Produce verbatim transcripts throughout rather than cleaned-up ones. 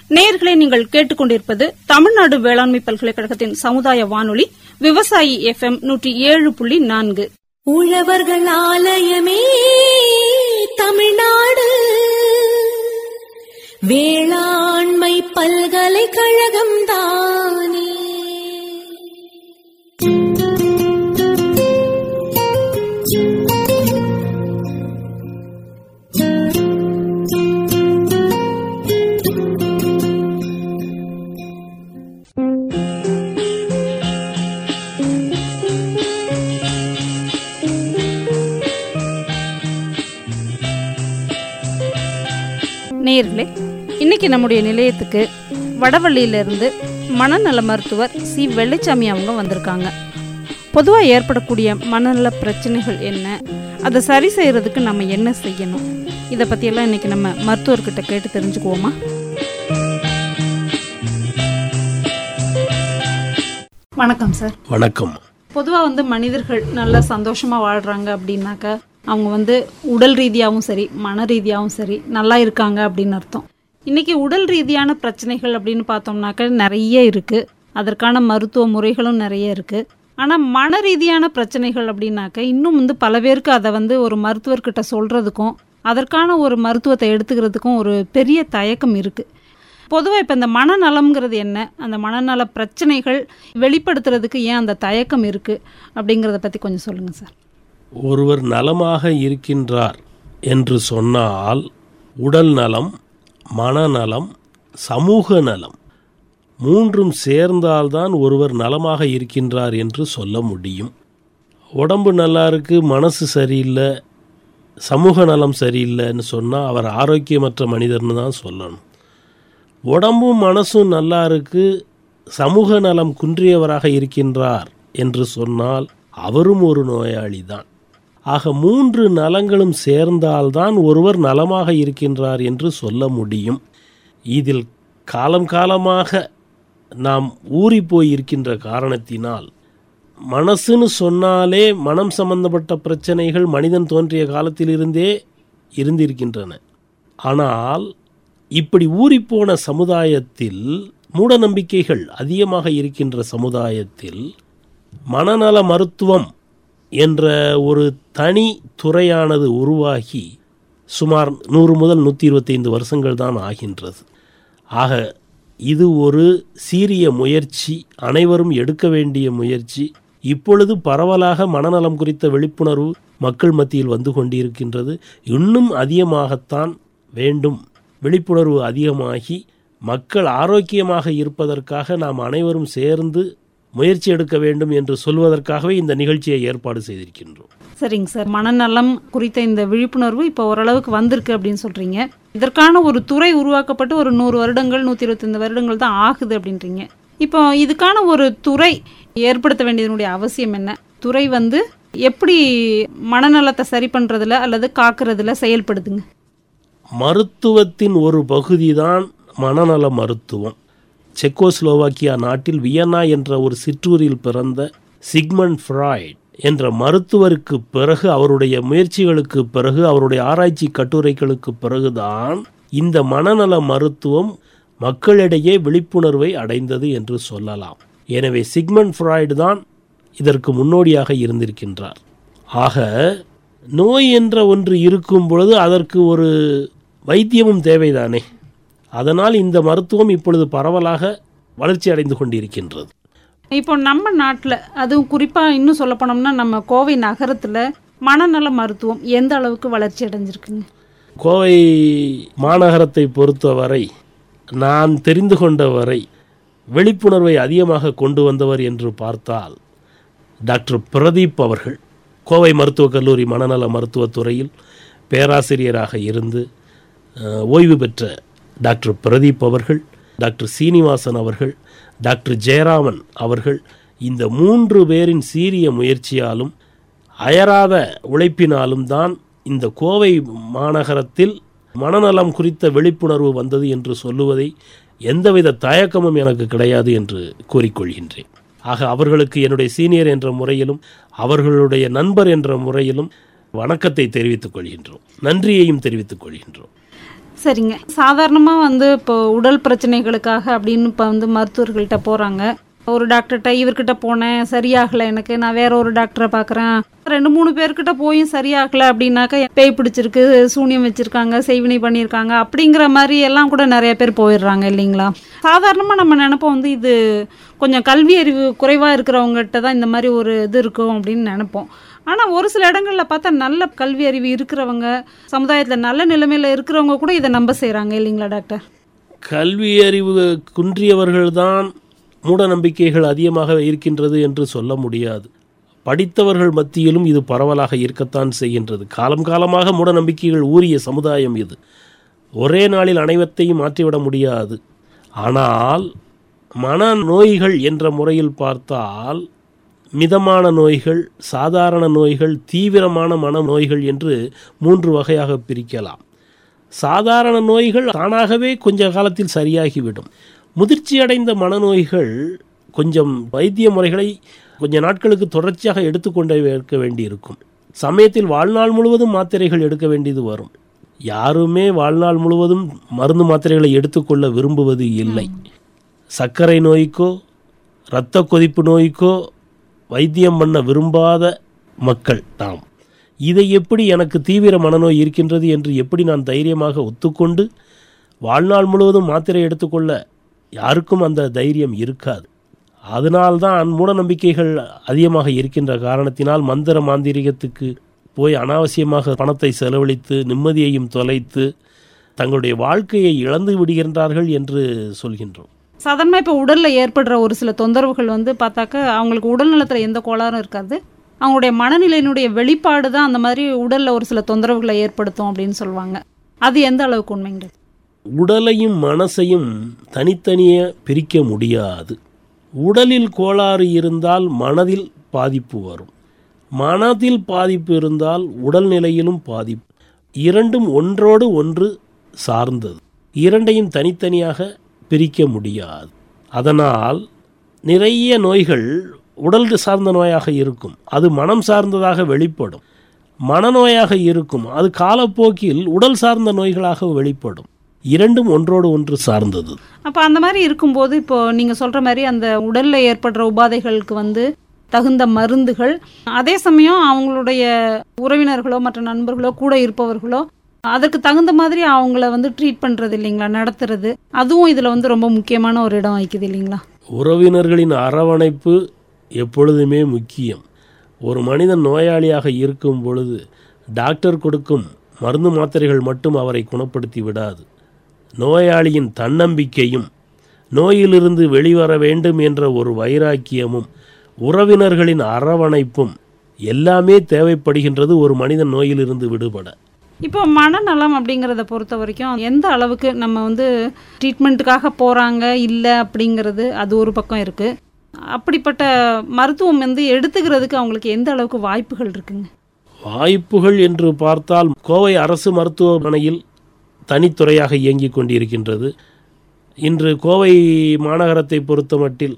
நேயர்களே, நீங்கள் கேட்டுக்கொண்டிருப்பது தமிழ்நாடு வேளாண்மை பல்கலைக்கழகத்தின் சமுதாய வானொலி விவசாயி எஃப் எம் நூற்றி ஏழு புள்ளி நான்கு. உழவர்கள் ஆலயமே தமிழ்நாடு வேளாண்மை பல்கலைக்கழகம் தானே. நேயர்களே, இன்னைக்கு நம்முடைய நிலையத்துக்கு வடவள்ளியிலிருந்து மனநல மருத்துவர் சி வெள்ளைச்சாமி அவங்க வந்திருக்காங்க. பொதுவாக ஏற்படக்கூடிய மனநல பிரச்சனைகள் என்ன, அதை சரி செய்யறதுக்கு நம்ம என்ன செய்யணும், இதை பற்றியெல்லாம் இன்னைக்கு நம்ம மருத்துவர்கிட்ட கேட்டு தெரிஞ்சுக்குவோமா? வணக்கம் சார். வணக்கம். பொதுவாக வந்து மனிதர்கள் நல்லா சந்தோஷமாக வாழ்கிறாங்க அப்படின்னாக்கா அவங்க வந்து உடல் ரீதியாகவும் சரி மன ரீதியாகவும் சரி நல்லா இருக்காங்க அப்படின்னு அர்த்தம். இன்றைக்கி உடல் ரீதியான பிரச்சனைகள் அப்படின்னு பார்த்தோம்னாக்க நிறைய இருக்குது, அதற்கான மருத்துவ முறைகளும் நிறைய இருக்குது. ஆனால் மன ரீதியான பிரச்சனைகள் அப்படின்னாக்க இன்னும் வந்து பல பேருக்கு அதை வந்து ஒரு மருத்துவர்கிட்ட சொல்கிறதுக்கும் அதற்கான ஒரு மருத்துவத்தை எடுத்துக்கிறதுக்கும் ஒரு பெரிய தயக்கம் இருக்குது. பொதுவாக இப்போ இந்த மனநலம்ங்கிறது என்ன, அந்த மனநல பிரச்சனைகள் வெளிப்படுத்துறதுக்கு ஏன் அந்த தயக்கம் இருக்குது அப்படிங்கிறத பற்றி கொஞ்சம் சொல்லுங்கள் சார். ஒருவர் நலமாக இருக்கின்றார் என்று சொன்னால் உடல் நலம், மனநலம், சமூக நலம் மூன்றும் சேர்ந்தால்தான் ஒருவர் நலமாக இருக்கின்றார் என்று சொல்ல முடியும். உடம்பு நல்லா இருக்கு, மனசு சரியில்லை, சமூக நலம் சரியில்லைன்னு சொன்னால் அவர் ஆரோக்கியமற்ற மனிதர்னு தான் சொல்லணும். உடம்பும் மனசும் நல்லா இருக்கு, சமூக நலம் குன்றியவராக இருக்கின்றார் என்று சொன்னால் அவரும் ஒரு நோயாளி தான். ஆக மூன்று நலங்களும் சேர்ந்தால்தான் ஒருவர் நலமாக இருக்கின்றார் என்று சொல்ல முடியும். இதில் காலம் காலமாக நாம் ஊறி போய் இருக்கின்ற காரணத்தினால் மனசுன்னு சொன்னாலே மனம் சம்பந்தப்பட்ட பிரச்சனைகள் மனிதன் தோன்றிய காலத்திலிருந்தே இருந்திருக்கின்றன. ஆனால் இப்படி ஊறிப்போன சமுதாயத்தில், மூட நம்பிக்கைகள் அதிகமாக இருக்கின்ற சமுதாயத்தில் மனநல மருத்துவம் என்ற ஒரு தனி துறையானது உருவாகி சுமார் நூறு முதல் நூற்றி இருபத்தைந்து வருஷங்கள் தான் ஆகின்றது. ஆக இது ஒரு சீரிய முயற்சி, அனைவரும் எடுக்க வேண்டிய முயற்சி. இப்பொழுது பரவலாக மனநலம் குறித்த விழிப்புணர்வு மக்கள் மத்தியில் வந்து கொண்டிருக்கின்றது. இன்னும் அதிகமாகத்தான் வேண்டும். விழிப்புணர்வு அதிகமாகி மக்கள் ஆரோக்கியமாக இருப்பதற்காக நாம் அனைவரும் சேர்ந்து முயற்சி எடுக்க வேண்டும் என்று சொல்வதற்காகவே இந்த நிகழ்ச்சியை ஏற்பாடு செய்திருக்கின்றோம். சரிங்க சார், மனநலம் குறித்த இந்த விழிப்புணர்வு இப்போ ஓரளவுக்கு வந்திருக்கு அப்படின்னு சொல்கிறீங்க. இதற்கான ஒரு துறை உருவாக்கப்பட்டு ஒரு நூறு வருடங்கள் நூற்றி இருபத்தைந்து வருடங்கள் தான் ஆகுது அப்படின்றீங்க. இப்போ இதுக்கான ஒரு துறை ஏற்படுத்த வேண்டியதனுடைய அவசியம் என்ன? துறை வந்து எப்படி மனநலத்தை சரி பண்ணுறதுல அல்லது காக்கிறதுல செயல்படுதுங்க? மருத்துவத்தின் ஒரு பகுதி தான் மனநல மருத்துவம். செக்கோஸ்லோவாக்கியா நாட்டில் வியன்னா என்ற ஒரு சிற்றூரில் பிறந்த சிக்மண்ட் ஃப்ராய்ட் என்ற மருத்துவருக்கு பிறகு, அவருடைய முயற்சிகளுக்கு பிறகு, அவருடைய ஆராய்ச்சி கட்டுரைகளுக்கு பிறகுதான் இந்த மனநல மருத்துவம் மக்களிடையே விழிப்புணர்வை அடைந்தது என்று சொல்லலாம். எனவே சிக்மண்ட் ஃப்ராய்டு தான் இதற்கு முன்னோடியாக இருந்திருக்கின்றார். ஆக நோய் என்ற ஒன்று இருக்கும் பொழுது அதற்கு ஒரு வைத்தியமும் தேவைதானே. அதனால் இந்த மருத்துவம் இப்பொழுது பரவலாக வளர்ச்சி அடைந்து கொண்டிருக்கின்றது. இப்போ நம்ம நாட்டில், அதுவும் குறிப்பாக இன்னும் சொல்ல போனோம்னா நம்ம கோவை நகரத்தில் மனநல மருத்துவம் எந்த அளவுக்கு வளர்ச்சி அடைஞ்சிருக்குங்க? கோவை மாநகரத்தை பொறுத்தவரை நான் தெரிந்து கொண்ட வரை விழிப்புணர்வை அதிகமாக கொண்டு வந்தவர் என்று பார்த்தால் டாக்டர் பிரதீப் அவர்கள். கோவை மருத்துவக் கல்லூரி மனநல மருத்துவத்துறையில் பேராசிரியராக இருந்து ஓய்வு பெற்ற டாக்டர் பிரதீப் அவர்கள், டாக்டர் சீனிவாசன் அவர்கள், டாக்டர் ஜெயராமன் அவர்கள், இந்த மூன்று பேரின் சீரிய முயற்சியாலும் அயராத உழைப்பினாலும் தான் இந்த கோவை மாநகரத்தில் மனநலம் குறித்த விழிப்புணர்வு வந்தது என்று சொல்லுவதை எந்தவித தயக்கமும் எனக்கு கிடையாது என்று கூறிக்கொள்கின்றேன். ஆக அவர்களுக்கு என்னுடைய சீனியர் என்ற முறையிலும் அவர்களுடைய நண்பர் என்ற முறையிலும் வணக்கத்தை தெரிவித்துக் கொள்கின்றோம், நன்றியையும் தெரிவித்துக் கொள்கின்றோம். சரிங்க. சாதாரணமாக வந்து இப்போ உடல் பிரச்சனைகளுக்காக அப்படின்னு இப்போ வந்து மருத்துவர்கள்ட்ட போகிறாங்க. ஒரு டாக்டர்கிட்ட இவர்கிட்ட போனேன் சரியாகலை, எனக்கு நான் வேற ஒரு டாக்டரை பார்க்குறேன், ரெண்டு மூணு பேர்கிட்ட போயும் சரியாகலை அப்படின்னாக்கா பேய் பிடிச்சிருக்கு, சூனியம் வச்சுருக்காங்க, செய்வினை பண்ணியிருக்காங்க அப்படிங்கிற மாதிரி எல்லாம் கூட நிறைய பேர் போயிடுறாங்க இல்லைங்களா? சாதாரணமாக நம்ம நினைப்போம் வந்து இது கொஞ்சம் கல்வி அறிவு குறைவாக இருக்கிறவங்ககிட்ட தான் இந்த மாதிரி ஒரு இது இருக்கும் அப்படின்னு நினைப்போம். ஆனால் ஒரு சில இடங்களில் பார்த்தா நல்ல கல்வி அறிவு இருக்கிறவங்க, சமுதாயத்தில் நல்ல நிலைமையில் இருக்கிறவங்க கூட இதை நம்ப செய்கிறாங்க இல்லைங்களா டாக்டர்? கல்வி அறிவு குன்றியவர்கள்தான் மூட நம்பிக்கைகள் அதிகமாக இருக்கின்றது என்று சொல்ல முடியாது. படித்தவர்கள் மத்தியிலும் இது பரவலாக இருக்கத்தான் செய்கின்றது. காலம் காலமாக மூட நம்பிக்கைகள் ஊறிய சமுதாயம் இது. ஒரே நாளில் அனைவத்தையும் மாற்றிவிட முடியாது. ஆனால் மன நோய்கள் என்ற முறையில் பார்த்தால் மிதமான நோய்கள், சாதாரண நோய்கள், தீவிரமான மன நோய்கள் என்று மூன்று வகையாக பிரிக்கலாம். சாதாரண நோய்கள் தானாகவே கொஞ்ச காலத்தில் சரியாகிவிடும். முதிர்ச்சியடைந்த மனநோய்கள் கொஞ்சம் வைத்திய முறைகளை கொஞ்ச நாட்களுக்கு தொடர்ச்சியாக எடுத்துக்கொண்டே இருக்க வேண்டியிருக்கும். சமயத்தில் வாழ்நாள் முழுவதும் மாத்திரைகள் எடுக்க வேண்டியது வரும். யாருமே வாழ்நாள் முழுவதும் மருந்து மாத்திரைகளை எடுத்துக்கொள்ள விரும்புவது இல்லை. சர்க்கரை நோய்க்கோ இரத்த கொதிப்பு நோய்க்கோ வைத்தியம் பண்ண விரும்பாத மக்கள் நாம். இதை எப்படி எனக்கு தீவிர மனநோய் இருக்கின்றது என்று எப்படி நான் தைரியமாக ஒத்துக்கொண்டு வாழ்நாள் முழுவதும் மாத்திரை எடுத்துக்கொள்ள யாருக்கும் அந்த தைரியம் இருக்காது. அதனால்தான் மூட நம்பிக்கைகள் அதிகமாக இருக்கின்ற காரணத்தினால் மந்திர மாந்திரிகத்துக்கு போய் அனாவசியமாக பணத்தை செலவழித்து நிம்மதியையும் தொலைத்து தங்களுடைய வாழ்க்கையை இழந்து விடுகின்றார்கள் என்று சொல்கின்றோம். சாதாரணமாக இப்போ உடலில் ஏற்படுற ஒரு சில தொந்தரவுகள் வந்து பார்த்தாக்க அவங்களுக்கு உடல் நலத்தில் எந்த கோளாறும் இருக்காது, அவங்களுடைய மனநிலையினுடைய வெளிப்பாடு தான் அந்த மாதிரி உடலில் ஒரு சில தொந்தரவுகளை ஏற்படுத்தும் அப்படின்னு சொல்லுவாங்க. அது எந்த அளவுக்கு உண்மைங்கிறது? உடலையும் மனசையும் தனித்தனியே பிரிக்க முடியாது. உடலில் கோளாறு இருந்தால் மனதில் பாதிப்பு வரும், மனதில் பாதிப்பு இருந்தால் உடல்நிலையிலும் பாதிப்பு. இரண்டும் ஒன்றோடு ஒன்று சார்ந்தது. இரண்டையும் தனித்தனியாக பிரிக்க முடியாது. அதனால் நிறைய நோய்கள் உடல் சார்ந்த நோயாக இருக்கும், அது மனம் சார்ந்ததாக வெளிப்படும். மனநோயாக இருக்கும், அது காலப்போக்கில் உடல் சார்ந்த நோய்களாக வெளிப்படும். இரண்டும் ஒன்றோடு ஒன்று சார்ந்தது. அப்போ அந்த மாதிரி இருக்கும்போது இப்போ நீங்கள் சொல்கிற மாதிரி அந்த உடலில் ஏற்படுற உபாதைகளுக்கு வந்து தகுந்த மருந்துகள், அதே சமயம் அவங்களுடைய உறவினர்களோ மற்ற நண்பர்களோ கூட இருப்பவர்களோ அதற்கு தகுந்த மாதிரி அவங்கள வந்து ட்ரீட் பண்ணுறது இல்லைங்களா, நடத்துறது, அதுவும் இதில் வந்து ரொம்ப முக்கியமான ஒரு இடம் வகிக்குது இல்லைங்களா? உறவினர்களின் அரவணைப்பு எப்பொழுதுமே முக்கியம். ஒரு மனிதன் நோயாளியாக இருக்கும் பொழுது டாக்டர் கொடுக்கும் மருந்து மாத்திரைகள் மட்டும் அவரை குணப்படுத்தி விடாது. நோயாளியின் தன்னம்பிக்கையும் நோயிலிருந்து வெளிவர வேண்டும் என்ற ஒரு வைராக்கியமும் உறவினர்களின் அரவணைப்பும் எல்லாமே தேவைப்படுகின்றது ஒரு மனிதன் நோயிலிருந்து விடுபட. இப்போ மனநலம் அப்படிங்கிறத பொறுத்த வரைக்கும் எந்த அளவுக்கு நம்ம வந்து ட்ரீட்மெண்ட்டுக்காக போகிறாங்க இல்லை அப்படிங்கிறது அது ஒரு பக்கம் இருக்குது. அப்படிப்பட்ட மருத்துவம் வந்து எடுத்துக்கிறதுக்கு அவங்களுக்கு எந்த அளவுக்கு வாய்ப்புகள் இருக்குங்க? வாய்ப்புகள் என்று பார்த்தால் கோவை அரசு மருத்துவமனையில் தனித்துறையாக இயங்கிக் கொண்டிருக்கின்றது. இன்று கோவை மாநகரத்தை பொறுத்தமட்டில்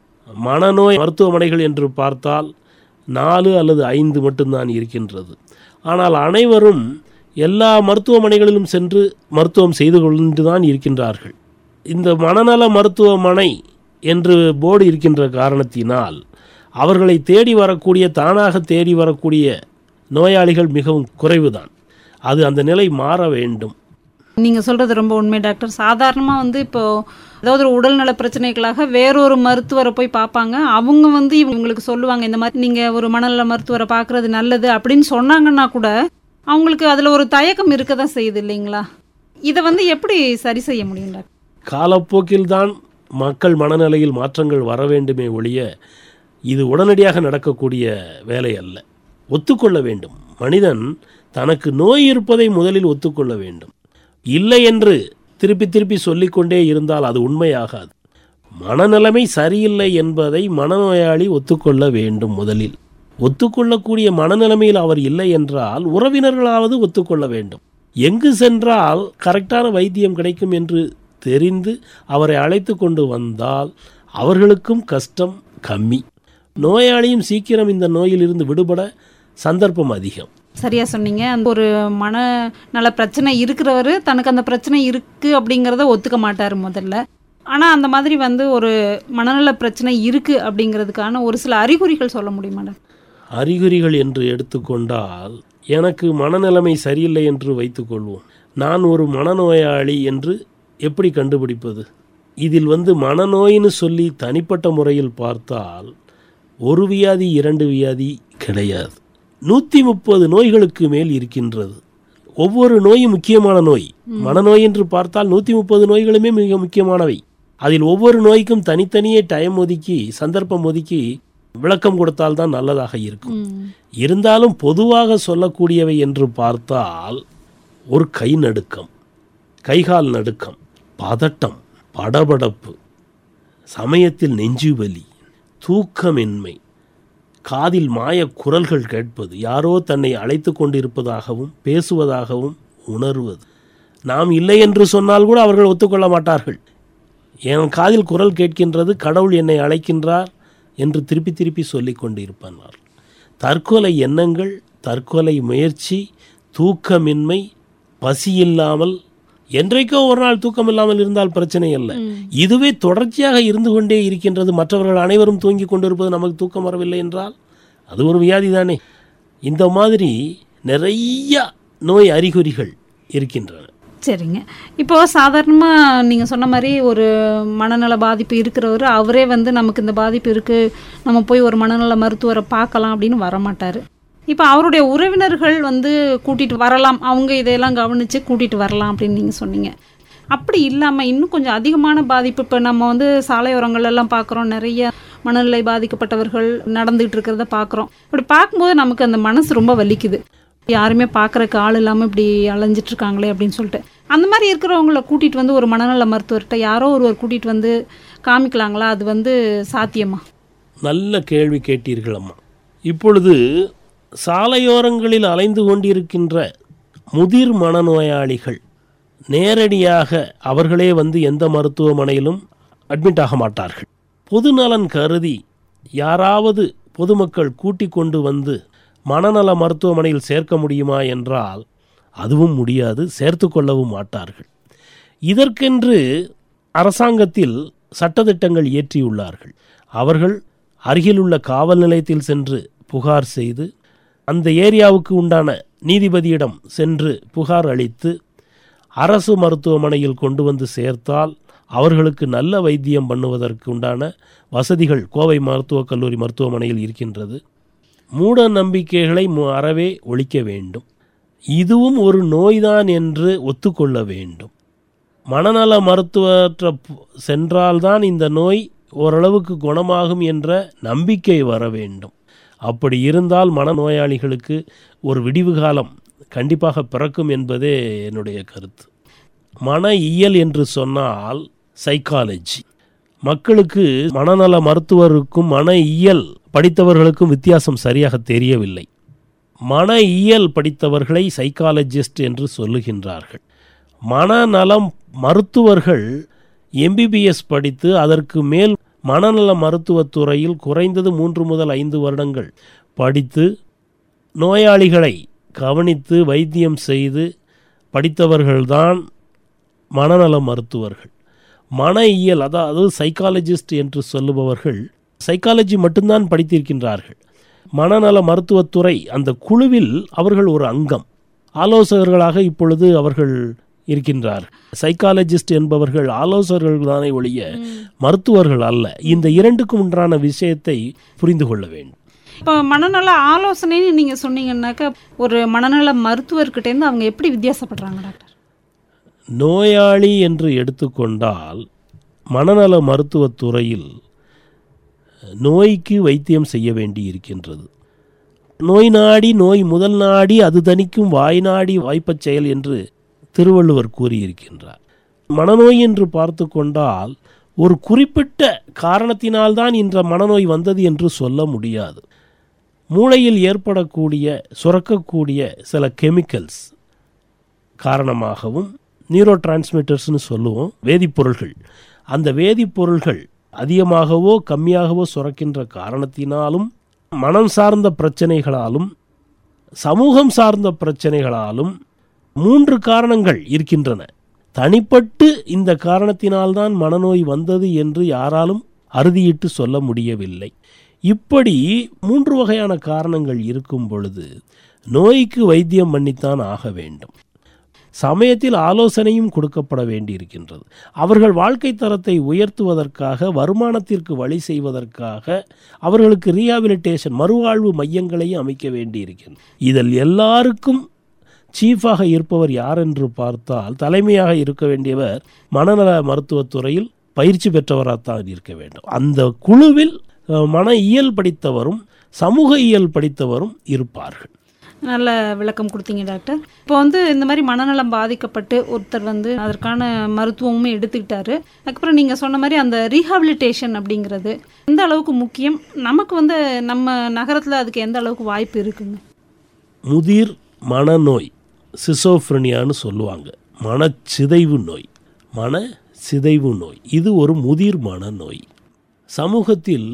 மனநோய் மருத்துவமனைகள் என்று பார்த்தால் நாலு அல்லது ஐந்து மட்டும்தான் இருக்கின்றது. ஆனால் அனைவரும் எல்லா மருத்துவமனைகளிலும் சென்று மருத்துவம் செய்து கொண்டு தான் இருக்கின்றார்கள். இந்த மனநல மருத்துவமனை என்று போர்டு இருக்கின்ற காரணத்தினால் அவர்களை தேடி வரக்கூடிய, தானாக தேடி வரக்கூடிய நோயாளிகள் மிகவும் குறைவுதான். அது அந்த நிலை மாற வேண்டும். நீங்கள் சொல்கிறது ரொம்ப உண்மை டாக்டர். சாதாரணமாக வந்து இப்போது அதாவது ஒரு உடல்நல பிரச்சனைகளாக வேறொரு மருத்துவரை போய் பார்ப்பாங்க. அவங்க வந்து இவங்களுக்கு சொல்லுவாங்க இந்த மாதிரி நீங்கள் ஒரு மனநல மருத்துவரை பார்க்குறது நல்லது அப்படின்னு சொன்னாங்கன்னா கூட அவங்களுக்கு அதில் ஒரு தயக்கம் இருக்க தான் செய்யுது இல்லைங்களா? இதை வந்து எப்படி சரி செய்ய முடியும் டாக்டர்? காலப்போக்கில் தான் மக்கள் மனநிலையில் மாற்றங்கள் வர வேண்டுமே ஒழிய இது உடனடியாக நடக்கக்கூடிய வேலை அல்ல. ஒத்துக்கொள்ள வேண்டும். மனிதன் தனக்கு நோய் இருப்பதை முதலில் ஒத்துக்கொள்ள வேண்டும். இல்லை என்று திருப்பி திருப்பி சொல்லிக்கொண்டே இருந்தால் அது உண்மையாகாது. மனநிலைமை சரியில்லை என்பதை மனநோயாளி ஒத்துக்கொள்ள வேண்டும். முதலில் ஒத்துக்கொள்ளக்கூடிய மனநிலைமையில் அவர் இல்லை என்றால் உறவினர்களாவது ஒத்துக்கொள்ள வேண்டும். எங்கு சென்றால் கரெக்டான வைத்தியம் கிடைக்கும் என்று தெரிந்து அவரை அழைத்து கொண்டு வந்தால் அவர்களுக்கும் கஷ்டம் கம்மி. நோயாளியும் சீக்கிரம் இந்த நோயிலிருந்து விடுபட சந்தர்ப்பம் அதிகம். சரியா சொன்னீங்க. அந்த ஒரு மன நல பிரச்சனை இருக்கிறவர் தனக்கு அந்த பிரச்சனை இருக்கு அப்படிங்கிறத ஒத்துக்க மாட்டார் முதல்ல. ஆனால் அந்த மாதிரி வந்து ஒரு மனநல பிரச்சனை இருக்கு அப்படிங்கிறதுக்கான ஒரு சில அறிகுறிகள் சொல்ல முடியுமா டாக்டர்? அறிகுறிகள் என்று எடுத்துக்கொண்டால், எனக்கு மனநிலைமை சரியில்லை என்று வைத்துக்கொள்வோம். நான் ஒரு மனநோயாளி என்று எப்படி கண்டுபிடிப்பது? இதில் வந்து மனநோயின்னு சொல்லி தனிப்பட்ட முறையில் பார்த்தால் ஒரு வியாதி இரண்டு வியாதி கிடையாது. நூற்றி முப்பது நோய்களுக்கு மேல் இருக்கின்றது. ஒவ்வொரு நோயும் முக்கியமான நோய். மனநோய் என்று பார்த்தால் நூற்றி முப்பது நோய்களுமே மிக முக்கியமானவை. அதில் ஒவ்வொரு நோய்க்கும் தனித்தனியே டைம் ஒதுக்கி சந்தர்ப்பம் ஒதுக்கி விளக்கம் கொடுத்தால்தான் நல்லதாக இருக்கும். இருந்தாலும் பொதுவாக சொல்லக்கூடியவை என்று பார்த்தால் ஒரு கை நடுக்கம், கைகால் நடுக்கம், பதட்டம், படபடப்பு, சமயத்தில் நெஞ்சுவலி, தூக்கமின்மை, காதில் மாய குரல்கள் கேட்பது, யாரோ தன்னை அழைத்து கொண்டிருப்பதாகவும் பேசுவதாகவும் உணர்வது. நாம் இல்லை என்று சொன்னால் கூட அவர்கள் ஒத்துக்கொள்ள மாட்டார்கள். என் காதில் குரல் கேட்கின்றது, கடவுள் என்னை அழைக்கின்றார் என்று திருப்பி திருப்பி சொல்லி கொண்டிருப்பார். தற்கொலை எண்ணங்கள், தற்கொலை முயற்சி, தூக்கமின்மை, பசியில்லாமல், என்றைக்கோ ஒரு நாள் தூக்கம் இல்லாமல் இருந்தால் பிரச்சனை அல்ல. இதுவே தொடர்ச்சியாக இருந்து கொண்டே இருக்கின்றது. மற்றவர்கள் அனைவரும் தூங்கி கொண்டிருப்பது நமக்கு தூக்கம் வரவில்லை என்றால் அது ஒரு வியாதி தானே. இந்த மாதிரி நிறைய நோய் அறிகுறிகள் இருக்கின்றன. சரிங்க. இப்போது சாதாரணமாக நீங்கள் சொன்ன மாதிரி ஒரு மனநல பாதிப்பு இருக்கிறவர் அவரே வந்து நமக்கு இந்த பாதிப்பு இருக்குது, நம்ம போய் ஒரு மனநல மருத்துவரை பார்க்கலாம் அப்படின்னு வரமாட்டார். இப்போ அவருடைய உறவினர்கள் வந்து கூட்டிகிட்டு வரலாம், அவங்க இதையெல்லாம் கவனித்து கூட்டிகிட்டு வரலாம் அப்படின்னு நீங்கள் சொன்னீங்க. அப்படி இல்லாமல் இன்னும் கொஞ்சம் அதிகமான பாதிப்பு, இப்போ நம்ம வந்து சாலையோரங்கள்லாம் பார்க்குறோம், நிறைய மனநிலை பாதிக்கப்பட்டவர்கள் நடந்துகிட்டு இருக்கிறத பார்க்குறோம். இப்படி பார்க்கும்போது நமக்கு அந்த மனசு ரொம்ப வலிக்குது. யாருமே பார்க்குறக்கு ஆள் இல்லாமல் இப்படி அலைஞ்சிட்ருக்காங்களே அப்படின்னு சொல்லிட்டு அந்த மாதிரி இருக்கிறவங்கள கூட்டிகிட்டு வந்து ஒரு மனநல மருத்துவர்கிட்ட யாரோ ஒருவர் கூட்டிகிட்டு வந்து காமிக்கலாங்களா? அது வந்து சாத்தியமா? நல்ல கேள்வி கேட்டீர்கள் அம்மா. இப்பொழுது சாலையோரங்களில் அலைந்து கொண்டிருக்கின்ற முதிர் மனநோயாளிகள் நேரடியாக அவர்களே வந்து எந்த மருத்துவமனையிலும் அட்மிட் ஆக மாட்டார்கள். பொதுநலன் கருதி யாராவது பொதுமக்கள் கூட்டிக் கொண்டு வந்து மனநல மருத்துவமனையில் சேர்க்க முடியுமா என்றால் அதுவும் முடியாது, சேர்த்து கொள்ளவும் மாட்டார்கள். இதற்கென்று அரசாங்கத்தில் சட்டத்திட்டங்கள் இயற்றியுள்ளார்கள். அவர்கள் அருகிலுள்ள காவல் நிலையத்தில் சென்று புகார் செய்து அந்த ஏரியாவுக்கு உண்டான நீதிபதியிடம் சென்று புகார் அளித்து அரசு மருத்துவமனையில் கொண்டு வந்து சேர்த்தால் அவர்களுக்கு நல்ல வைத்தியம் பண்ணுவதற்கு உண்டான வசதிகள் கோவை மருத்துவக் கல்லூரி மருத்துவமனையில் இருக்கின்றது. மூட நம்பிக்கைகளை அறவே ஒழிக்க வேண்டும். இதுவும் ஒரு நோய்தான் என்று ஒத்துக்கொள்ள வேண்டும். மனநல மருத்துவற்ற சென்றால்தான் இந்த நோய் ஓரளவுக்கு குணமாகும் என்ற நம்பிக்கை வர வேண்டும். அப்படி இருந்தால் மனநோயாளிகளுக்கு ஒரு விடிவு காலம் கண்டிப்பாக பிறக்கும் என்பதே என்னுடைய கருத்து. மன இயல் என்று சொன்னால் சைக்காலஜி. மக்களுக்கு மனநல மருத்துவருக்கும் மன இயல் படித்தவர்களுக்கும் வித்தியாசம் சரியாக தெரியவில்லை. மன இயல் படித்தவர்களை சைக்காலஜிஸ்ட் என்று சொல்லுகின்றார்கள். மனநலம் மருத்துவர்கள் எம்பிபிஎஸ் படித்து அதற்கு மேல் மனநல மருத்துவத்துறையில் குறைந்தது மூன்று முதல் ஐந்து வருடங்கள் படித்து நோயாளிகளை கவனித்து வைத்தியம் செய்து படித்தவர்கள்தான் மனநல மருத்துவர்கள். மன இயல் அதாவது சைக்காலஜிஸ்ட் என்று சொல்லுபவர்கள் சைக்காலஜி மட்டும்தான் படித்திருக்கின்றார்கள். மனநல மருத்துவத்துறை அந்த குழுவில் அவர்கள் ஒரு அங்கம், ஆலோசகர்களாக இப்பொழுது அவர்கள் இருக்கின்றார். சைக்காலஜிஸ்ட் என்பவர்கள் ஆலோசகர்கள் தானே ஒழிய மருத்துவர்கள் அல்ல. இந்த இரண்டுக்கும் உண்டான விஷயத்தை புரிந்து கொள்ள வேண்டும். இப்போ மனநல ஆலோசனைன்னு நீங்கள் சொன்னீங்கன்னாக்கா ஒரு மனநல மருத்துவர்கிட்டேருந்து அவங்க எப்படி வித்தியாசப்படுறாங்க டாக்டர்? நோயாளி என்று எடுத்துக்கொண்டால் மனநல மருத்துவத்துறையில் நோய்க்கு வைத்தியம் செய்ய வேண்டி இருக்கின்றது. நோய் நாடி நோய் முதல் நாடி அது தணிக்கும் வாய் நாடி வாய்ப்பச் செயல் என்று திருவள்ளுவர் கூறியிருக்கின்றார். மனநோய் என்று பார்த்து கொண்டால் ஒரு குறிப்பிட்ட காரணத்தினால்தான் இந்த மனநோய் வந்தது என்று சொல்ல முடியாது. மூளையில் ஏற்படக்கூடிய சுரக்கக்கூடிய சில கெமிக்கல்ஸ் காரணமாகவும் நியூரோ டிரான்ஸ்மிட்டர்ஸ்னு சொல்லுவோம், வேதிப்பொருள்கள், அந்த வேதிப்பொருள்கள் அதிகமாகவோ கம்மியாகவோ சுரக்கின்ற காரணத்தினாலும் மனம் சார்ந்த பிரச்சனைகளாலும் சமூகம் சார்ந்த பிரச்சனைகளாலும் மூன்று காரணங்கள் இருக்கின்றன. தனிப்பட்டு இந்த காரணத்தினால்தான் மனநோய் வந்தது என்று யாராலும் அறுதியிட்டு சொல்ல முடியவில்லை. இப்படி மூன்று வகையான காரணங்கள் இருக்கும் பொழுது நோய்க்கு வைத்தியம் பண்ணித்தான் ஆக வேண்டும். சமயத்தில் ஆலோசனையும் கொடுக்கப்பட வேண்டியிருக்கின்றது. அவர்கள் வாழ்க்கை தரத்தை உயர்த்துவதற்காக, வருமானத்திற்கு வழி செய்வதற்காக அவர்களுக்கு ரீஹாபிலிட்டேஷன் மறுவாழ்வு மையங்களையும் அமைக்க வேண்டியிருக்கின்றது. இதில் எல்லாருக்கும் சீஃபாக இருப்பவர் யார் என்று பார்த்தால், தலைமையாக இருக்க வேண்டியவர் மனநல மருத்துவத்துறையில் பயிற்சி பெற்றவராகத்தான் இருக்க வேண்டும். அந்த குழுவில் மன இயல் படித்தவரும் சமூக இயல் படித்தவரும் இருப்பார்கள். நல்ல விளக்கம் கொடுத்தீங்க டாக்டர். இப்போ வந்து இந்த மாதிரி மனநலம் பாதிக்கப்பட்டு ஒருத்தர் வந்து அதற்கான மருத்துவமுமே எடுத்துக்கிட்டாரு. அதுக்கப்புறம் நீங்கள் சொன்ன மாதிரி அந்த ரீஹாபிலிட்டேஷன் அப்படிங்கிறது எந்த அளவுக்கு முக்கியம், நமக்கு வந்து நம்ம நகரத்தில் அதுக்கு எந்த அளவுக்கு வாய்ப்பு இருக்குங்க? முதிர் மனநோய் சிசோஃப்ரெனியான்னு சொல்லுவாங்க. மனச்சிதைவு நோய், மன சிதைவு நோய், இது ஒரு முதிர் மனநோய். சமூகத்தில்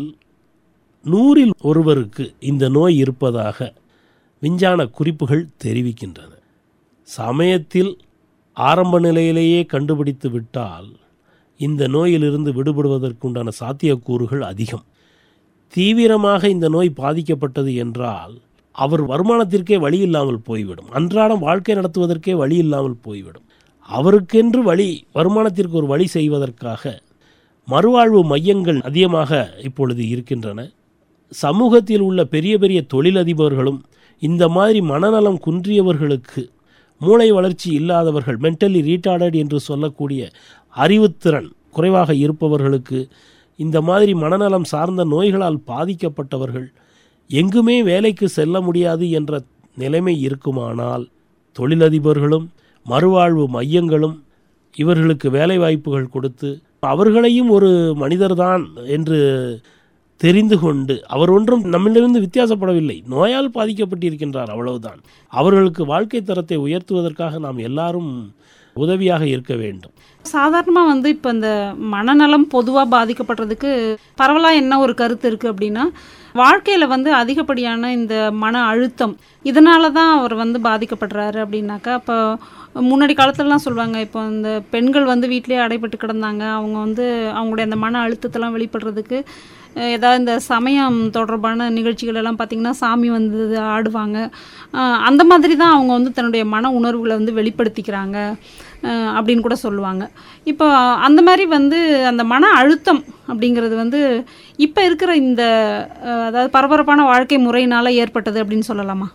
நூறில் ஒருவருக்கு இந்த நோய் இருப்பதாக விஞ்ஞான குறிப்புகள் தெரிவிக்கின்றன. சமயத்தில் ஆரம்ப நிலையிலேயே கண்டுபிடித்து விட்டால் இந்த நோயிலிருந்து விடுபடுவதற்குண்டான சாத்தியக்கூறுகள் அதிகம். தீவிரமாக இந்த நோய் பாதிக்கப்பட்டது என்றால் அவர் வருமானத்திற்கே வழி இல்லாமல் போய்விடும், அன்றாடம் வாழ்க்கை நடத்துவதற்கே வழி இல்லாமல் போய்விடும். அவருக்கென்று வழி, வருமானத்திற்கு ஒரு வழி செய்வதற்காக மறுவாழ்வு மையங்கள் அதிகமாக இப்பொழுது இருக்கின்றன. சமூகத்தில் உள்ள பெரிய பெரிய தொழிலதிபர்களும் இந்த மாதிரி மனநலம் குன்றியவர்களுக்கு, மூளை வளர்ச்சி இல்லாதவர்கள், மென்டலி ரீட்டார்டட் என்று சொல்லக்கூடிய அறிவுத்திறன் குறைவாக இருப்பவர்களுக்கு, இந்த மாதிரி மனநலம் சார்ந்த நோய்களால் பாதிக்கப்பட்டவர்கள் எங்குமே வேலைக்கு செல்ல முடியாது என்ற நிலைமை இருக்குமானால் தொழிலதிபர்களும் மறுவாழ்வு மையங்களும் இவர்களுக்கு வேலை வாய்ப்புகள் கொடுத்து அவர்களையும் ஒரு மனிதர்தான் என்று தெரிந்து கொண்டு, அவர் ஒன்றும் நம்மிலிருந்து வித்தியாசப்படவில்லை, நோயால் பாதிக்கப்பட்டிருக்கின்றார், அவ்வளவுதான். அவர்களுக்கு வாழ்க்கை தரத்தை உயர்த்துவதற்காக நாம் எல்லாரும் உதவியாக இருக்க வேண்டும். சாதாரணமாக வந்து இப்போ இந்த மனநலம் பொதுவாக பாதிக்கப்படுறதுக்கு பரவலாக என்ன ஒரு கருத்து இருக்குது அப்படின்னா, வாழ்க்கையில் வந்து அதிகப்படியான இந்த மன அழுத்தம் இதனால தான் அவர் வந்து பாதிக்கப்படுறாரு அப்படின்னாக்கா. இப்போ முன்னாடி காலத்துலலாம் சொல்லுவாங்க, இப்போ இந்த பெண்கள் வந்து வீட்டிலேயே அடைபட்டு கிடந்தாங்க, அவங்க வந்து அவங்களுடைய அந்த மன அழுத்தத்தெல்லாம் வெளிப்படுறதுக்கு ஏதாவது இந்த சமயம் தொடர்பான நிகழ்ச்சிகள் எல்லாம் பார்த்திங்கன்னா சாமி வந்து ஆடுவாங்க, அந்த மாதிரி தான் அவங்க வந்து தன்னுடைய மன உணர்வுகளை வந்து வெளிப்படுத்திக்கிறாங்க அப்படின்னு கூட சொல்லுவாங்க. இப்போ அந்த மாதிரி வந்து அந்த மன அழுத்தம் அப்படிங்கிறது வந்து இப்போ இருக்கிற இந்த அதாவது பரபரப்பான வாழ்க்கை முறையினால் ஏற்பட்டது அப்படின்னு சொல்லலாமா?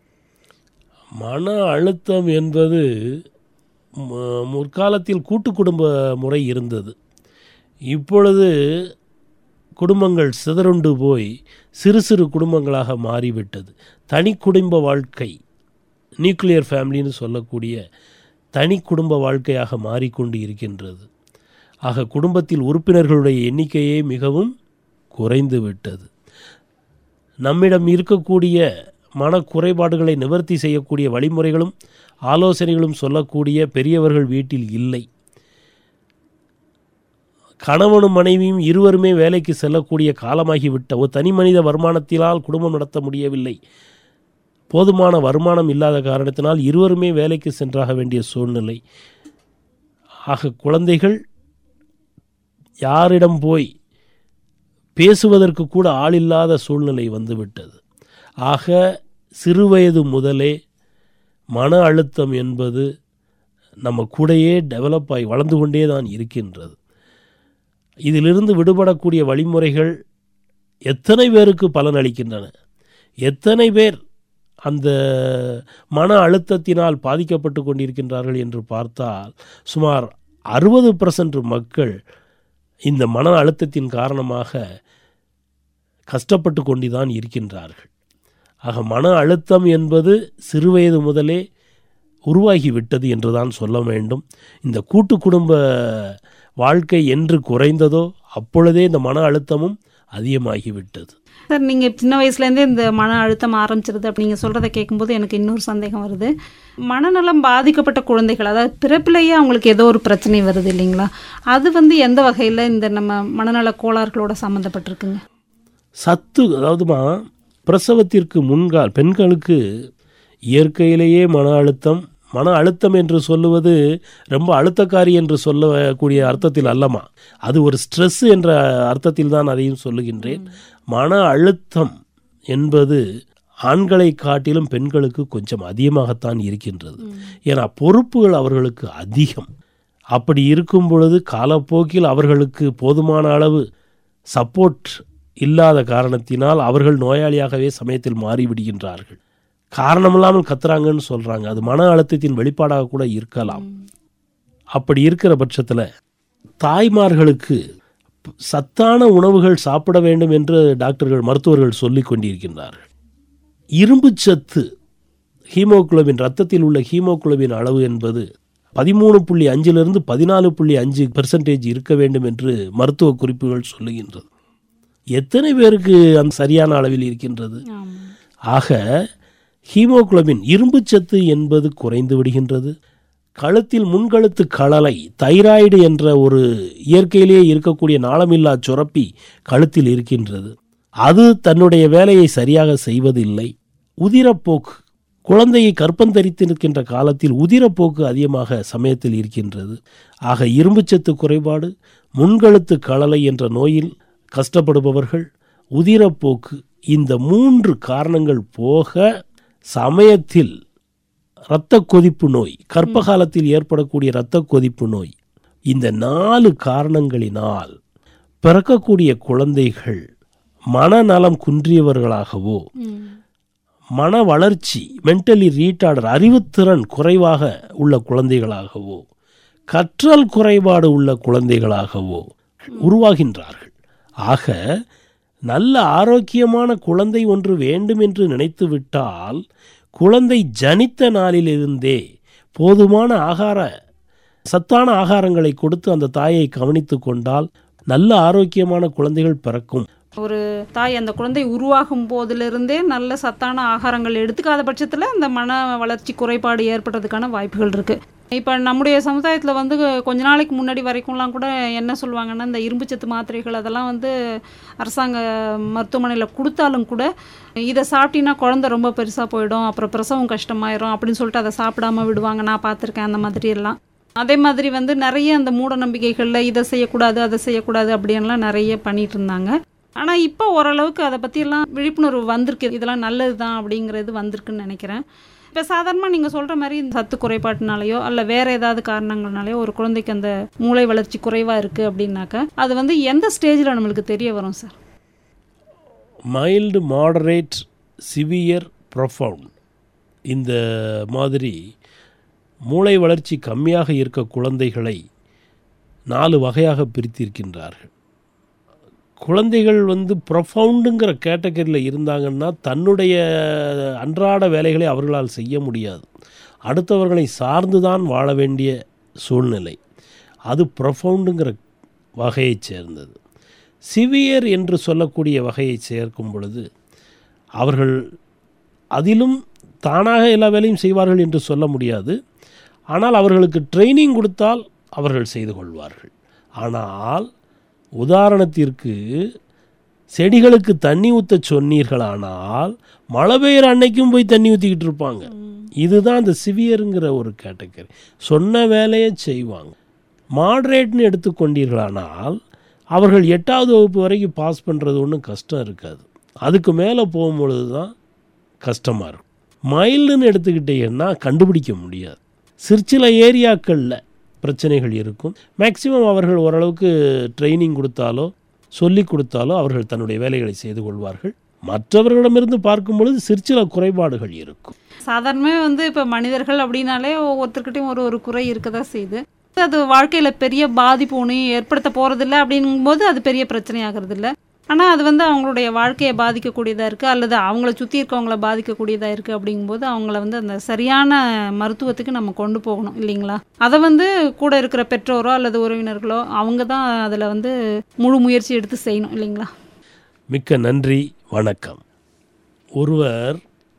மன அழுத்தம் என்பது முற்காலத்தில் கூட்டு குடும்ப முறை இருந்தது. இப்பொழுது குடும்பங்கள் சிதறுண்டு போய் சிறு சிறு குடும்பங்களாக மாறிவிட்டது. தனி குடும்ப வாழ்க்கை, நியூக்ளியர் ஃபேமிலின்னு சொல்லக்கூடிய தனி குடும்ப வாழ்க்கையாக மாறிக்கொண்டு இருக்கின்றது. ஆக குடும்பத்தில் உறுப்பினர்களுடைய எண்ணிக்கையே மிகவும் குறைந்து விட்டது. நம்மிடம் இருக்கக்கூடிய மன குறைபாடுகளை நிவர்த்தி செய்யக்கூடிய வழிமுறைகளும் ஆலோசனைகளும் சொல்லக்கூடிய பெரியவர்கள் வீட்டில் இல்லை. கணவனும் மனைவியும் இருவருமே வேலைக்கு செல்லக்கூடிய காலமாகிவிட்ட ஒரு தனி மனித வருமானத்தினால் குடும்பம் நடத்த முடியவில்லை. போதுமான வருமானம் இல்லாத காரணத்தினால் இருவருமே வேலைக்கு சென்றாக வேண்டிய சூழ்நிலை. ஆக குழந்தைகள் யாரிடம் போய் பேசுவதற்கு கூட ஆள் இல்லாத சூழ்நிலை வந்துவிட்டது. ஆக சிறுவயது முதலே மன அழுத்தம் என்பது நம்ம கூடையே டெவலப் ஆகி வளர்ந்து கொண்டே தான் இருக்கின்றது. இதிலிருந்து விடுபடக்கூடிய வழிமுறைகள் எத்தனை பேருக்கு பலன் அளிக்கின்றன, எத்தனை பேர் அந்த மன அழுத்தத்தினால் பாதிக்கப்பட்டு கொண்டிருக்கின்றார்கள் என்று பார்த்தால் சுமார் அறுபது பர்சன்ட் மக்கள் இந்த மன அழுத்தத்தின் காரணமாக கஷ்டப்பட்டு கொண்டுதான் இருக்கின்றார்கள். ஆக மன அழுத்தம் என்பது சிறுவயது முதலே உருவாகிவிட்டது என்றுதான் சொல்ல வேண்டும். இந்த கூட்டு குடும்ப வாழ்க்கை என்று குறைந்ததோ அப்பொழுதே இந்த மன அழுத்தமும் அதிகமாகிவிட்டது. சார், நீங்கள் சின்ன வயசுலேருந்தே இந்த மன அழுத்தம் ஆரம்பிச்சிருது அப்படிங்க சொல்கிறத கேட்கும்போது எனக்கு இன்னொரு சந்தேகம் வருது. மனநலம் பாதிக்கப்பட்ட குழந்தைகள், அதாவது பிறப்பிலேயே அவங்களுக்கு ஏதோ ஒரு பிரச்சனை வருது இல்லைங்களா, அது வந்து எந்த வகையில் இந்த நம்ம மனநல கோளாறுகளோட சம்மந்தப்பட்டிருக்குங்க? சத்து, அதாவதுமா பிரசவத்திற்கு முன்கால் பெண்களுக்கு இயற்கையிலேயே மன அழுத்தம், மன அழுத்தம் என்று சொல்லுவது ரொம்ப அழுத்தக்காரி என்று சொல்லக்கூடிய அர்த்தத்தில் அல்லமா, அது ஒரு ஸ்ட்ரெஸ் என்ற அர்த்தத்தில் தான் அதையும் சொல்லுகின்றேன். மன அழுத்தம் என்பது ஆண்களை காட்டிலும் பெண்களுக்கு கொஞ்சம் அதிகமாகத்தான் இருக்கின்றது. ஏன்னா பொறுப்புகள் அவர்களுக்கு அதிகம். அப்படி இருக்கும் பொழுது காலப்போக்கில் அவர்களுக்கு போதுமான அளவு சப்போர்ட் இல்லாத காரணத்தினால் அவர்கள் நோயாளியாகவே சமயத்தில் மாறிவிடுகின்றார்கள். காரணமில்லாமல் கத்துறாங்கன்னு சொல்கிறாங்க. அது மன அழுத்தத்தின் வெளிப்பாடாக கூட இருக்கலாம். அப்படி இருக்கிற பட்சத்தில் தாய்மார்களுக்கு சத்தான உணவுகள் சாப்பிட வேண்டும் என்று டாக்டர்கள் மருத்துவர்கள் சொல்லிக் கொண்டிருக்கின்றார்கள். இரும்பு சத்து, ஹீமோகுளோபின், ரத்தத்தில் உள்ள ஹீமோகுளோபின் அளவு என்பது பதிமூணு புள்ளி அஞ்சிலிருந்து பதினாலு புள்ளி அஞ்சு பெர்சன்டேஜ் இருக்க வேண்டும் என்று மருத்துவ குறிப்புகள் சொல்லுகின்றது. எத்தனை பேருக்கு அந்த சரியான அளவில் இருக்கின்றது? ஆக ஹீமோகுளோபின், இரும்பு சத்து என்பது குறைந்து விடுகின்றது. கழுத்தில் முன்கழுத்து களலை, தைராய்டு என்ற ஒரு இயற்கையிலேயே இருக்கக்கூடிய நாளமில்லா சுரப்பி கழுத்தில் இருக்கின்றது. அது தன்னுடைய வேலையை சரியாக செய்வதில்லை. உதிரப்போக்கு, குழந்தையை கற்பந்தரித்திருக்கின்ற காலத்தில் உதிரப்போக்கு அதிகமாக சமயத்தில் இருக்கின்றது. ஆக இரும்புச்சத்து குறைபாடு, முன்கழுத்து களலை என்ற நோயில் கஷ்டப்படுபவர்கள், உதிரப்போக்கு, இந்த மூன்று காரணங்கள் போக சமயத்தில் இரத்த கொதிப்பு நோய், கர்ப்ப காலத்தில் ஏற்படக்கூடிய இரத்த கொதிப்பு நோய், இந்த நாலு காரணங்களினால் பிறக்கக்கூடிய குழந்தைகள் மனநலம் குன்றியவர்களாகவோ, மன வளர்ச்சி, மென்டலி ரீட்டார்டர், அறிவுத்திறன் குறைவாக உள்ள குழந்தைகளாகவோ, கற்றல் குறைபாடு உள்ள குழந்தைகளாகவோ உருவாகின்றார்கள். ஆக நல்ல ஆரோக்கியமான குழந்தை ஒன்று வேண்டும் என்று நினைத்து விட்டால் குழந்தை ஜனித்த நாளிலிருந்தே போதுமான ஆகார சத்தான ஆகாரங்களை கொடுத்து அந்த தாயை கவனித்து கொண்டால் நல்ல ஆரோக்கியமான குழந்தைகள் பிறக்கும். ஒரு தாய் அந்த குழந்தை உருவாகும் போதிலிருந்தே நல்ல சத்தான ஆகாரங்கள் எடுத்துக்காத பட்சத்தில் அந்த மன வளர்ச்சி குறைபாடு ஏற்படுறதுக்கான வாய்ப்புகள் இருக்குது. இப்போ நம்முடைய சமுதாயத்தில் வந்து கொஞ்ச நாளைக்கு முன்னாடி வரைக்கும்லாம் கூட என்ன சொல்லுவாங்கன்னா, இந்த இரும்புச்சத்து மாத்திரைகள் அதெல்லாம் வந்து அரசாங்க மருத்துவமனையில் கொடுத்தாலும் கூட இதை சாப்பிட்டீங்கன்னா குழந்தை ரொம்ப பெருசாக போயிடும், அப்புறம் பிரசவம் கஷ்டமாயிரும் அப்படின்னு சொல்லிட்டு அதை சாப்பிடாம விடுவாங்க. நான் பார்த்துருக்கேன் அந்த மாதிரி எல்லாம். அதே மாதிரி வந்து நிறைய அந்த மூட நம்பிக்கைகளில் இதை செய்யக்கூடாது அதை செய்யக்கூடாது அப்படின்லாம் நிறைய பண்ணிட்டு இருந்தாங்க. ஆனால் இப்போ ஓரளவுக்கு அதை பற்றியெல்லாம் விழிப்புணர்வு வந்திருக்கு, இதெல்லாம் நல்லது தான் அப்படிங்கிறது வந்திருக்குன்னு நினைக்கிறேன். இப்போ சாதாரணமாக நீங்கள் சொல்கிற மாதிரி இந்த சத்து குறைபாட்டினாலேயோ அல்ல வேறு ஏதாவது காரணங்கள்னாலேயோ ஒரு குழந்தைக்கு அந்த மூளை வளர்ச்சி குறைவாக இருக்குது அப்படின்னாக்கா அது வந்து எந்த ஸ்டேஜில் நம்மளுக்கு தெரிய வரும் sir? Mild, moderate, severe, profound, இந்த மாதிரி மூளை வளர்ச்சி கம்மியாக இருக்க குழந்தைகளை நாலு வகையாக பிரித்திருக்கின்றார்கள். குழந்தைகள் வந்து ப்ரொஃபவுண்டுங்கிற கேட்டகரியில் இருந்தாங்கன்னா தன்னுடைய அன்றாட வேலைகளை அவர்களால் செய்ய முடியாது, அடுத்தவர்களை சார்ந்து தான் வாழ வேண்டிய சூழ்நிலை. அது ப்ரொஃபவுண்டுங்கிற வகையை சேர்ந்தது. சிவியர் என்று சொல்லக்கூடிய வகையை சேர்க்கும் பொழுது அவர்கள் அதிலும் தானாக எல்லா வேலையும் செய்வார்கள் என்று சொல்ல முடியாது. ஆனால் அவர்களுக்கு ட்ரைனிங் கொடுத்தால் அவர்கள் செய்து கொள்வார்கள். ஆனால் உதாரணத்திற்கு செடிகளுக்கு தண்ணி ஊற்ற சொன்னீர்களானால் மழை பெய்கிற அன்னைக்கும் போய் தண்ணி ஊற்றிக்கிட்டு இருப்பாங்க. இதுதான் அந்த சிவியருங்கிற ஒரு கேட்டகரி. சொன்ன வேலையை செய்வாங்க. மாடரேட்னு எடுத்துக்கொண்டீர்களானால் அவர்கள் எட்டாவது வகுப்பு வரைக்கும் பாஸ் பண்ணுறது ஒன்றும் கஷ்டம் இருக்காது, அதுக்கு மேலே போகும்பொழுது தான் கஷ்டமாக இருக்கும். மைல்டுன்னு எடுத்துக்கிட்டீங்கன்னா கண்டுபிடிக்க முடியாது. சிற்சில ஏரியாக்களில் பிரச்சனைகள் இருக்கும். மேக்சிமம் அவர்கள் ஓரளவுக்கு ட்ரைனிங் கொடுத்தாலோ சொல்லி கொடுத்தாலோ அவர்கள் தன்னுடைய வேலைகளை செய்து கொள்வார்கள். மற்றவர்களிடமிருந்து பார்க்கும் பொழுது சிற்சில குறைபாடுகள் இருக்கும். சாதாரணமே வந்து இப்போ மனிதர்கள் அப்படின்னாலே ஒவ்வொருத்தர்கிட்டையும் ஒரு ஒரு குறை இருக்க தான் செய்யுது. அது வாழ்க்கையில் பெரிய பாதிப்பு ஒன்றையும் ஏற்படுத்த போகிறதில்ல அப்படிங்கும்போது அது பெரிய பிரச்சனையாகிறது இல்லை. ஆனால் அது வந்து அவங்களுடைய வாழ்க்கையை பாதிக்கக்கூடியதாக இருக்குது அல்லது அவங்கள சுற்றி இருக்கவங்கள பாதிக்கக்கூடியதாக இருக்குது அப்படிங்கும்போது அவங்கள வந்து அந்த சரியான மருத்துவத்துக்கு நம்ம கொண்டு போகணும் இல்லைங்களா? அதை வந்து கூட இருக்கிற பெற்றோரோ அல்லது உறவினர்களோ அவங்க தான் அதில் வந்து முழு முயற்சி எடுத்து செய்யணும் இல்லைங்களா? மிக்க நன்றி, வணக்கம். ஒருவர்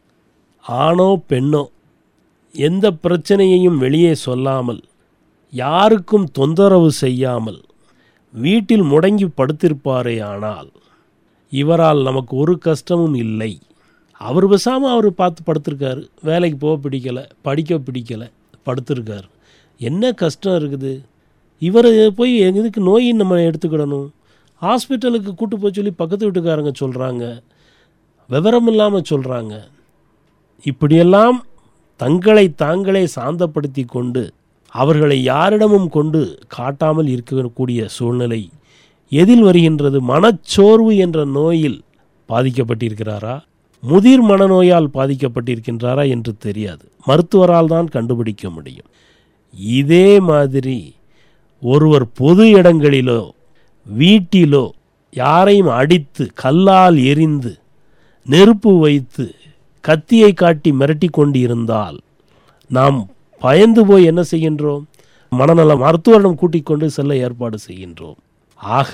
ஆணோ பெண்ணோ எந்த பிரச்சனையையும் வெளியே சொல்லாமல் யாருக்கும் தொந்தரவு செய்யாமல் வீட்டில் முடங்கி படுத்திருப்பாரே ஆனால் இவரால் நமக்கு ஒரு கஷ்டமும் இல்லை அவர் பேசாமல் அவர் பார்த்து படுத்திருக்காரு. வேலைக்கு போக பிடிக்கலை, படிக்க பிடிக்கலை, படுத்திருக்காரு. என்ன கஷ்டம் இருக்குது? இவர் போய் எதுக்கு நோயின்னு நம்ம எடுத்துக்கிடணும்? ஹாஸ்பிட்டலுக்கு கூட்டு போய் சொல்லி பக்கத்து வீட்டுக்காரங்க சொல்கிறாங்க, விவரம் இல்லாமல் சொல்கிறாங்க. இப்படியெல்லாம் தங்களை தாங்களே சாந்தப்படுத்தி கொண்டு அவர்களை யாரிடமும் கொண்டு காட்டாமல் இருக்கக்கூடிய சூழ்நிலை எதில் வருகின்றது? மனச்சோர்வு என்ற நோயில் பாதிக்கப்பட்டிருக்கிறாரா, முதிர் மனநோயால் பாதிக்கப்பட்டிருக்கின்றாரா என்று தெரியாது. மருத்துவரால் தான் கண்டுபிடிக்க முடியும். இதே மாதிரி ஒருவர் பொது இடங்களிலோ வீட்டிலோ யாரையும் அடித்து கல்லால் எரிந்து நெருப்பு வைத்து கத்தியை காட்டி மிரட்டி கொண்டு இருந்தால் நாம் பயந்து போய் என்ன செய்கின்றோம்? மனநல மருத்துவரிடம் கூட்டிக் கொண்டு செல்ல ஏற்பாடு செய்கின்றோம். ஆக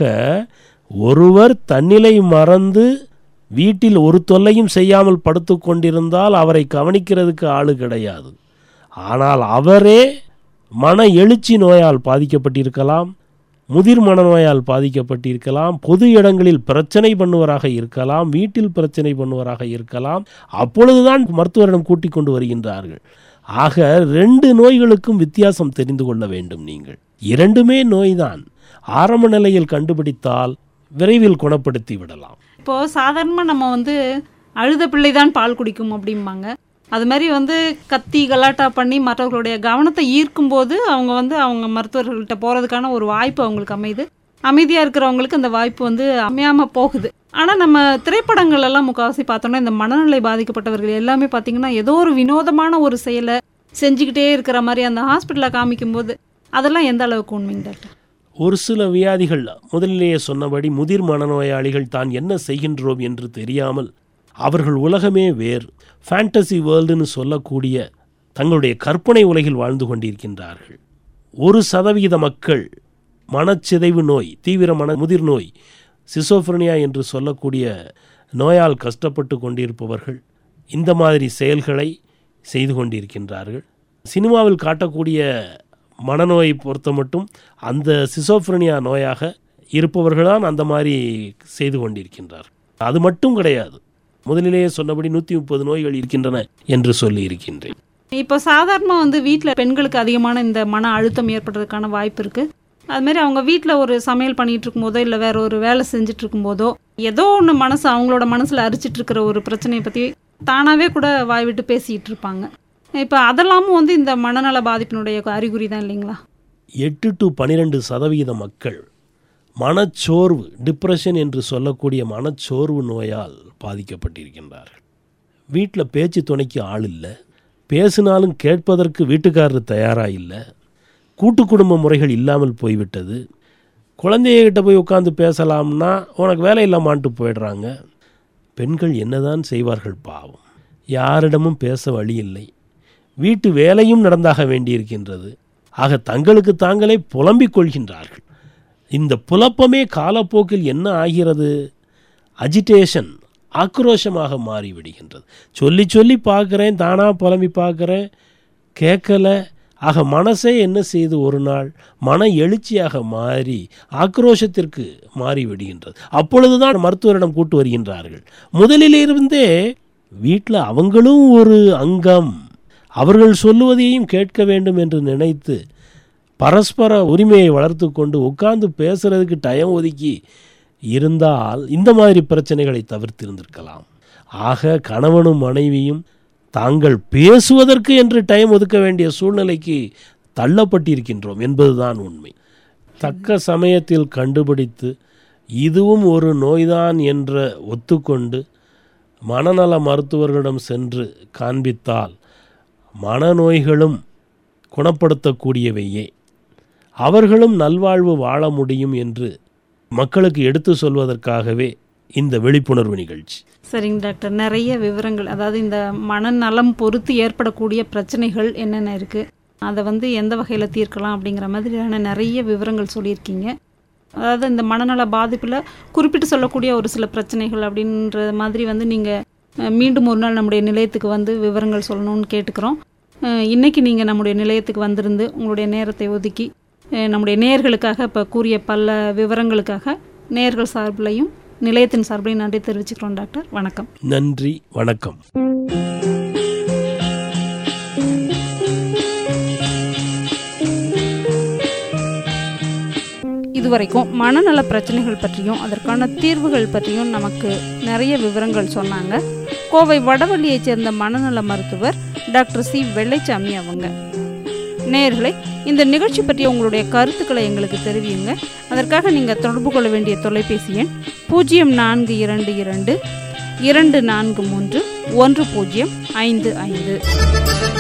ஒருவர் தன்னிலை மறந்து வீட்டில் ஒரு தொல்லையும் செய்யாமல் படுத்து கொண்டிருந்தால் அவரை கவனிக்கிறதுக்கு ஆளு கிடையாது. ஆனால் அவரே மன எழுச்சி நோயால் பாதிக்கப்பட்டிருக்கலாம், முதிர் மனநோயால் பாதிக்கப்பட்டிருக்கலாம், பொது இடங்களில் பிரச்சனை பண்ணுவராக இருக்கலாம், வீட்டில் பிரச்சனை பண்ணுவராக இருக்கலாம். அப்பொழுதுதான் மருத்துவரிடம் கூட்டிக் கொண்டு வருகின்றார்கள். ஆக ரெண்டு நோய்களுக்கும் வித்தியாசம் தெரிந்து கொள்ள வேண்டும். நீங்கள் இரண்டுமே நோய்தான். ஆரம்ப நிலையில் கண்டுபிடித்தால் விரைவில் குணப்படுத்தி விடலாம். இப்போது சாதாரணமாக நம்ம வந்து அழுத பிள்ளை தான் பால் குடிக்கும் அப்படிம்பாங்க. அது மாதிரி வந்து கத்தி கலாட்டா பண்ணி மற்றவர்களுடைய கவனத்தை ஈர்க்கும் போது அவங்க வந்து அவங்க மருத்துவர்கள்ட்ட போகிறதுக்கான ஒரு வாய்ப்பு அவங்களுக்கு அமையுது. அமைதியாக இருக்கிறவங்களுக்கு அந்த வாய்ப்பு வந்து அமையாமல் போகுது. ஆனால் நம்ம திரைப்படங்கள் எல்லாம் முக்கால்வாசி பார்த்தோம்னா இந்த மனநிலை பாதிக்கப்பட்டவர்கள் எல்லாமே பார்த்திங்கன்னா ஏதோ ஒரு வினோதமான ஒரு செயலை செஞ்சுக்கிட்டே இருக்கிற மாதிரி அந்த ஹாஸ்பிட்டலில் காமிக்கும்போது அதெல்லாம் எந்த அளவுக்கு உண்மைங்க டாக்டர்? ஒரு சில வியாதிகள் முதலிலேயே சொன்னபடி முதிர் மனநோயாளிகள் தான் என்ன செய்கின்றோம் என்று தெரியாமல் அவர்கள் உலகமே வேறு ஃபேண்டசி வேர்ல்டுன்னு சொல்லக்கூடிய தங்களுடைய கற்பனை உலகில் வாழ்ந்து கொண்டிருக்கின்றார்கள். ஒரு சதவிகித மக்கள் மனச்சிதைவு நோய், தீவிர மன முதிர் நோய், சிசோஃப்ரெனியா என்று சொல்லக்கூடிய நோயால் கஷ்டப்பட்டு கொண்டிருப்பவர்கள் இந்த மாதிரி செயல்களை செய்து கொண்டிருக்கின்றார்கள். சினிமாவில் காட்டக்கூடிய மனநோயை பொறுத்த மட்டும் அந்த சிசோஃப்ரெனியா நோயாக இருப்பவர்கள்தான் அந்த மாதிரி செய்து கொண்டிருக்கின்றார்கள். அது மட்டும் கிடையாது, முதலிலேயே சொன்னபடி நூற்றி முப்பது நோய்கள் இருக்கின்றன என்று சொல்லி இருக்கின்றேன். இப்போ சாதாரணமாக வந்து வீட்டில் பெண்களுக்கு அதிகமான இந்த மன அழுத்தம் ஏற்படுறதுக்கான வாய்ப்பு இருக்குது. அதுமாரி அவங்க வீட்டில் ஒரு சமையல் பண்ணிகிட்டு இருக்கும்போதோ இல்லை வேற ஒரு வேலை செஞ்சுட்டு இருக்கும்போதோ ஏதோ ஒன்று மனசு அவங்களோட மனசில் அரிச்சிட்டு இருக்கிற ஒரு பிரச்சனையை பற்றி தானாகவே கூட வாய் விட்டு பேசிகிட்டு இருப்பாங்க. இப்போ அதெல்லாமும் வந்து இந்த மனநல பாதிப்பினுடைய அறிகுறி தான் இல்லைங்களா? எட்டு டு பன்னிரெண்டு சதவீத மக்கள் மனச்சோர்வு, டிப்ரெஷன் என்று சொல்லக்கூடிய மனச்சோர்வு நோயால் பாதிக்கப்பட்டிருக்கின்றார்கள். வீட்டில் பேச்சு துணைக்கு ஆள் இல்லை, பேசினாலும் கேட்பதற்கு வீட்டுக்காரர் தயாராக இல்லை, கூட்டு குடும்ப முறைகள் இல்லாமல் போய்விட்டது. குழந்தைகிட்ட போய் உட்காந்து பேசலாம்னா உனக்கு வேலை இல்லாமான்ட்டு போயிடுறாங்க. பெண்கள் என்னதான் செய்வார்கள் பாவம்? யாரிடமும் பேச வழி இல்லை, வீட்டு வேலையும் நடந்தாக வேண்டியிருக்கின்றது. ஆக தங்களுக்கு தாங்களே புலம்பிக் கொள்கின்றார்கள். இந்த புலப்பமே காலப்போக்கில் என்ன ஆகிறது? அஜிடேஷன், ஆக்ரோஷமாக மாறிவிடுகின்றது. சொல்லி சொல்லி பார்க்குறேன், தானாக புலம்பி பார்க்குறேன், கேட்கலை. ஆக மனசே என்ன செய்து ஒரு நாள் மன எழுச்சியாக மாறி ஆக்ரோஷத்திற்கு மாறிவிடுகின்றது. அப்பொழுதுதான் மருத்துவரிடம் கூட்டு வருகின்றார்கள். முதலிலிருந்தே வீட்டில் அவங்களும் ஒரு அங்கம், அவர்கள் சொல்லுவதையும் கேட்க வேண்டும் என்று நினைத்து பரஸ்பர உரிமையை வளர்த்து கொண்டு உட்கார்ந்து பேசுறதுக்கு டைம் ஒதுக்கி இருந்தால் இந்த மாதிரி பிரச்சனைகளை தவிர்த்திருந்திருக்கலாம். ஆக கணவனும் மனைவியும் தாங்கள் பேசுவதற்கு என்று டைம் ஒதுக்க வேண்டிய சூழ்நிலைக்கு தள்ளப்பட்டிருக்கின்றோம் என்பதுதான் உண்மை. தக்க சமயத்தில் கண்டுபிடித்து இதுவும் ஒரு நோய்தான் என்ற ஒத்துக்கொண்டு மனநல மருத்துவர்களிடம் சென்று காண்பித்தால் மனநோய்களும் குணப்படுத்தக்கூடியவையே, அவர்களும் நல்வாழ்வு வாழ முடியும் என்று மக்களுக்கு எடுத்து சொல்வதற்காகவே இந்த விழிப்புணர்வு நிகழ்ச்சி. சரிங்க டாக்டர், நிறைய விவரங்கள், அதாவது இந்த மனநலம் பொறுத்து ஏற்படக்கூடிய பிரச்சனைகள் என்னென்ன இருக்குது, அதை வந்து எந்த வகையில் தீர்க்கலாம் அப்படிங்கிற மாதிரியான நிறைய விவரங்கள் சொல்லியிருக்கீங்க. அதாவது இந்த மனநல பாதிப்பில் குறிப்பிட்டு சொல்லக்கூடிய ஒரு சில பிரச்சனைகள் அப்படின்ற மாதிரி வந்து நீங்கள் மீண்டும் ஒரு நாள் நம்முடைய நிலையத்துக்கு வந்து விவரங்கள் சொல்லணும்னு கேட்டுக்கிறோம். இன்றைக்கி நீங்கள் நம்முடைய நிலையத்துக்கு வந்திருந்து உங்களுடைய நேரத்தை ஒதுக்கி நம்முடைய நேயர்களுக்காக இப்போ கூறிய பல விவரங்களுக்காக நேயர்கள் சார்பிலையும் நிலையத்தின் சார்பில் நன்றி தெரிவிச்சுக்கிறோம் டாக்டர். வணக்கம். நன்றி, வணக்கம். இதுவரைக்கும் மனநல பிரச்சனைகள் பற்றியும் அதற்கான தீர்வுகள் பற்றியும் நமக்கு நிறைய விவரங்கள் சொன்னாங்க. கோவை வடவள்ளியைச் சேர்ந்த மனநல மருத்துவர் டாக்டர் சி வெள்ளைச்சாமி அவங்க. நேயர்களே, இந்த நிகழ்ச்சி பற்றிய உங்களுடைய கருத்துக்களை எங்களுக்கு தெரிவியுங்க. அதற்காக நீங்கள் தொடர்பு கொள்ள வேண்டிய தொலைபேசி எண் பூஜ்ஜியம் நான்கு இரண்டு இரண்டு இரண்டு நான்கு மூன்று ஒன்று பூஜ்ஜியம் ஐந்து ஐந்து.